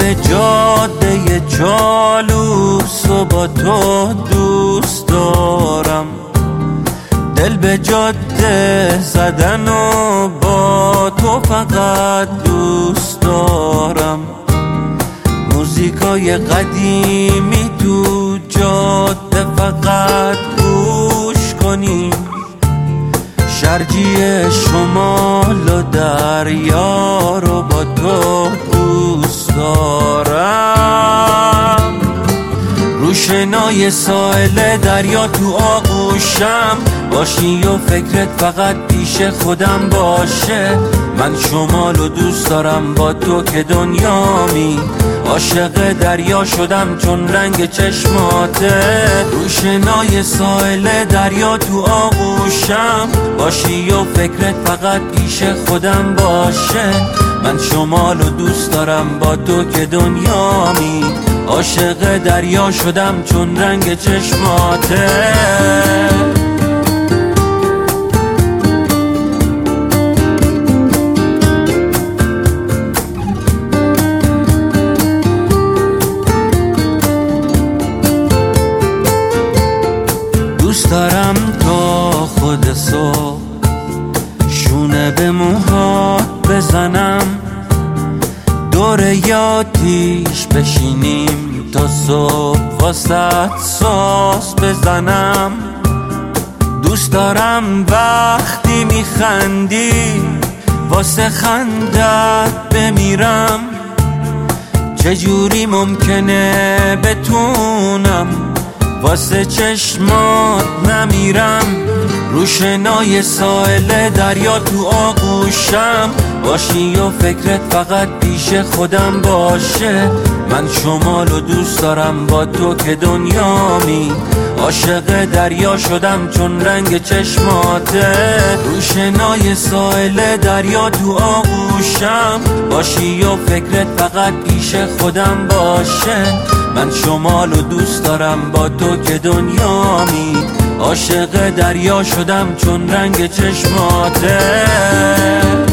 به جاده جالوس و با تو دوست دارم، دل به جاده زدن و با تو فقط دوست دارم. موزیکای قدیمی تو جاده فقط گوش کنی، شرجی شمال و دریا رو با تو دوست دارم. روشنای ساحل دریا تو آغوشم باشی و فکرت فقط پیش خودم باشه. من شمال و دوست دارم با تو که دنیامی، عاشق دریا شدم چون رنگ چشماته. روشنای ساحل دریا تو آغوشم باشی و فکرت فقط پیش خودم باشه. من شمال و دوست دارم با تو که دنیامی، عاشق دریا شدم چون رنگ چشماته. دوست دارم تا خود صبح شونه به موهات بزنم، دور یادیش بشینیم تا صبح واسط ساز بزنم. دوست دارم وقتی میخندی واسه خندت بمیرم، چجوری ممکنه بتونم واسه چشمات نمیرم. روشنای ساحل دریا تو آغوشم باشی و فکرت فقط پیش خودم باشه. من شمال و دوست دارم با تو که دنیامی، عاشق دریا شدم چون رنگ چشماته. روشنای ساحل دریا تو آغوشم باشی و فکرت فقط پیش خودم باشه. من شمال و دوست دارم با تو که دنیامی، عاشق دریا شدم چون رنگ چشماته.